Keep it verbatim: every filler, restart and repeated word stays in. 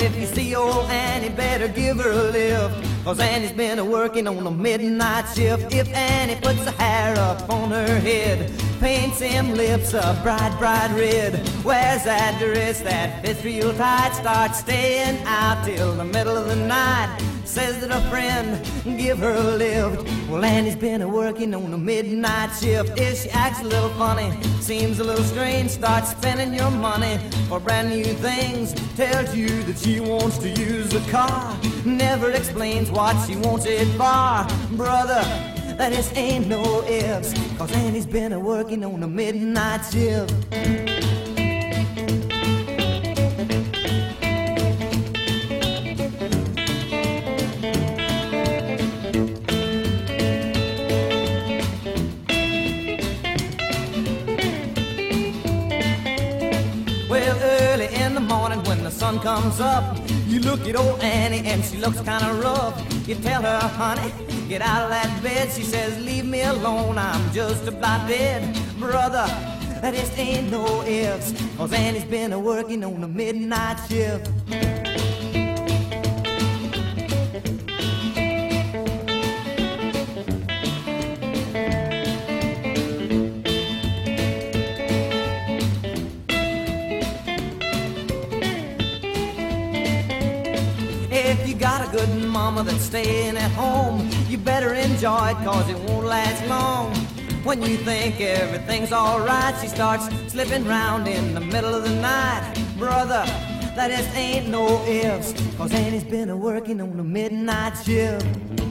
if you see old Annie, better give her a lift, 'cause Annie's been a-working on a midnight shift. If Annie puts her hair up on her head, paints them lips a bright, bright red, wears that dress that fits real tight, starts staying out till the middle of the night, says that a friend give her a lift. Well, Annie's been a-working on a midnight shift. If she acts a little funny, seems a little strange, starts spending your money for brand new things, tells you that she wants to use the car, never explains what she wants it for. Brother, that just ain't no ifs, 'cause Annie's been a-working on a midnight shift. Well, early in the morning when the sun comes up, you look at old Annie and she looks kinda rough. You tell her, honey, get out of that bed. She says, leave me alone, I'm just about dead. Brother, that just ain't no ifs, 'cause Annie's been a-working on a midnight shift. If you got a good mama that's staying at home, you better enjoy it, 'cause it won't last long. When you think everything's alright, she starts slipping round in the middle of the night. Brother, that just ain't no ifs, 'cause Annie's been a-working on a midnight shift.